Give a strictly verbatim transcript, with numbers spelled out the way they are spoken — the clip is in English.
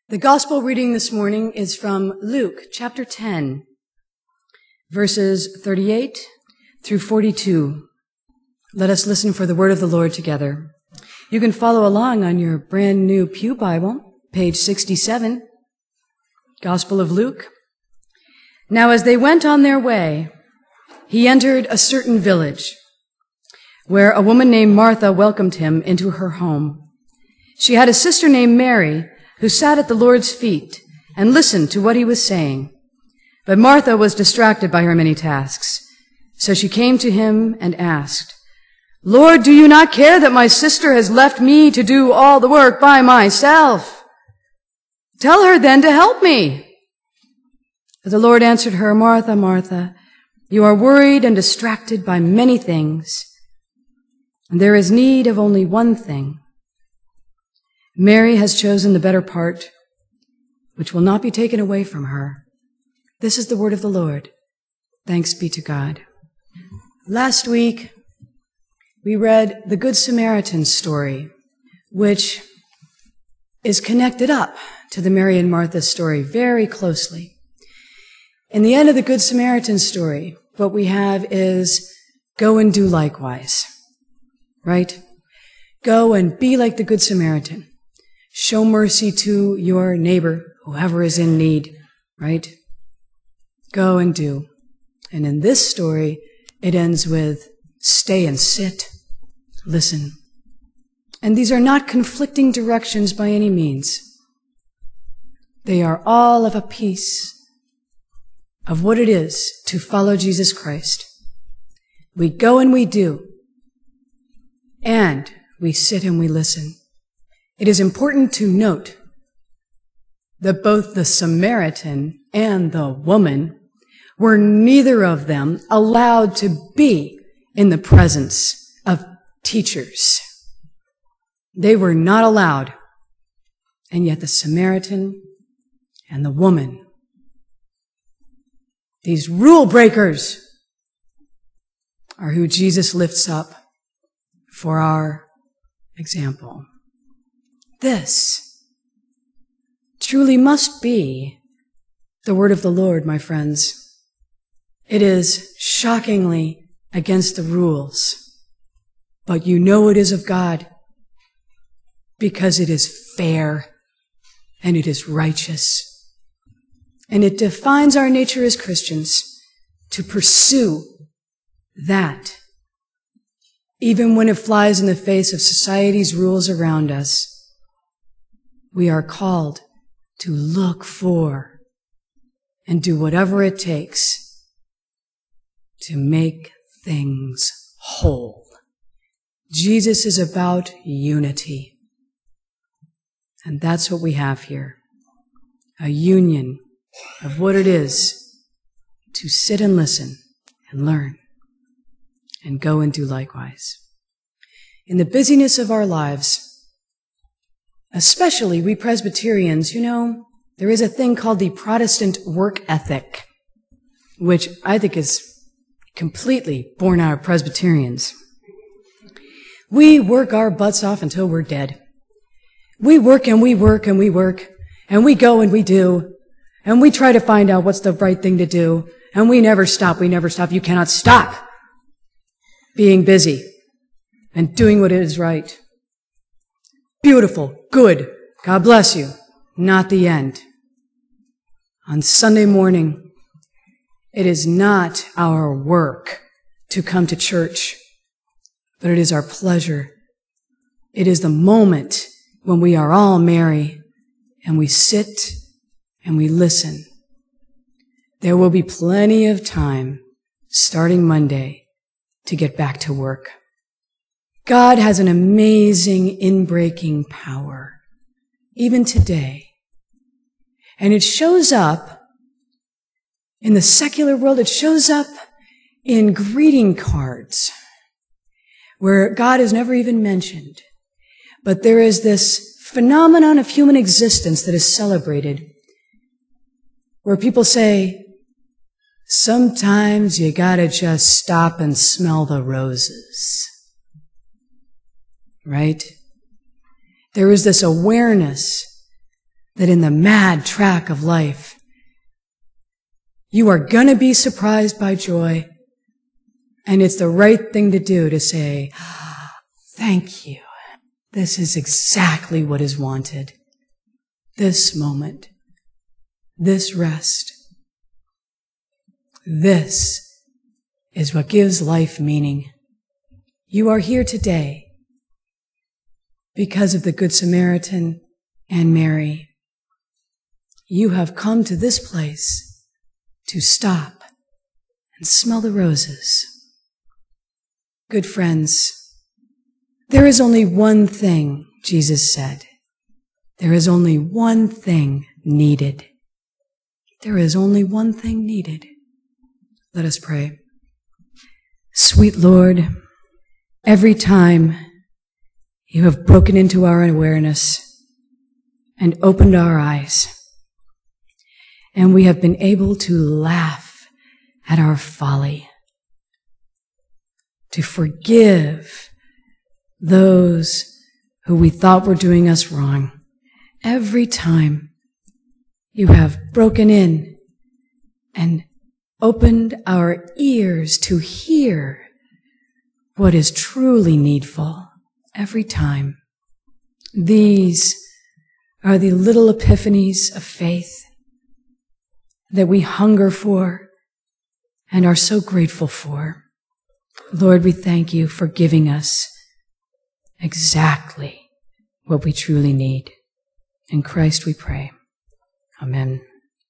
The gospel reading this morning is from Luke chapter ten, verses thirty-eight through forty-two. Let us listen for the word of the Lord together. You can follow along on your brand new Pew Bible, page sixty-seven, Gospel of Luke. Now as they went on their way, he entered a certain village, where a woman named Martha welcomed him into her home. She had a sister named Mary, who sat at the Lord's feet and listened to what he was saying. But Martha was distracted by her many tasks. So she came to him and asked, "Lord, do you not care that my sister has left me to do all the work by myself? Tell her then to help me." But the Lord answered her, "Martha, Martha, you are worried and distracted by many things, and there is need of only one thing. Mary has chosen the better part, which will not be taken away from her." This is the word of the Lord. Thanks be to God. Last week, we read the Good Samaritan story, which is connected up to the Mary and Martha story very closely. In the end of the Good Samaritan story, what we have is go and do likewise, right? Go and be like the Good Samaritan. Show mercy to your neighbor, whoever is in need, right? Go and do. And in this story, it ends with stay and sit, listen. And these are not conflicting directions by any means. They are all of a piece of what it is to follow Jesus Christ. We go and we do, and we sit and we listen. It is important to note that both the Samaritan and the woman were neither of them allowed to be in the presence of teachers. They were not allowed. And yet the Samaritan and the woman, these rule breakers, are who Jesus lifts up for our example. This truly must be the word of the Lord, my friends. It is shockingly against the rules, but you know it is of God because it is fair and it is righteous. And it defines our nature as Christians to pursue that, even when it flies in the face of society's rules around us. We are called to look for and do whatever it takes to make things whole. Jesus is about unity. And that's what we have here. A union of what it is to sit and listen and learn and go and do likewise. In the busyness of our lives, especially we Presbyterians, you know, there is a thing called the Protestant work ethic, which I think is completely born out of Presbyterians. We work our butts off until we're dead. We work and we work and we work, and we go and we do, and we try to find out what's the right thing to do, and we never stop, we never stop. You cannot stop being busy and doing what is right. Beautiful, good, God bless you, not the end. On Sunday morning, it is not our work to come to church, but it is our pleasure. It is the moment when we are all merry and we sit and we listen. There will be plenty of time starting Monday to get back to work. God has an amazing inbreaking power, even today. And it shows up in the secular world. It shows up in greeting cards, where God is never even mentioned. But there is this phenomenon of human existence that is celebrated, where people say, sometimes you gotta just stop and smell the roses. Right? There is this awareness that in the mad track of life, you are going to be surprised by joy, and it's the right thing to do to say, thank you. This is exactly what is wanted. This moment, this rest, this is what gives life meaning. You are here today because of the Good Samaritan and Mary. You have come to this place to stop and smell the roses. Good friends, there is only one thing, Jesus said. There is only one thing needed. There is only one thing needed. Let us pray. Sweet Lord, every time you have broken into our awareness and opened our eyes, and we have been able to laugh at our folly, to forgive those who we thought were doing us wrong. Every time you have broken in and opened our ears to hear what is truly needful. Every time. These are the little epiphanies of faith that we hunger for and are so grateful for. Lord, we thank you for giving us exactly what we truly need. In Christ we pray. Amen.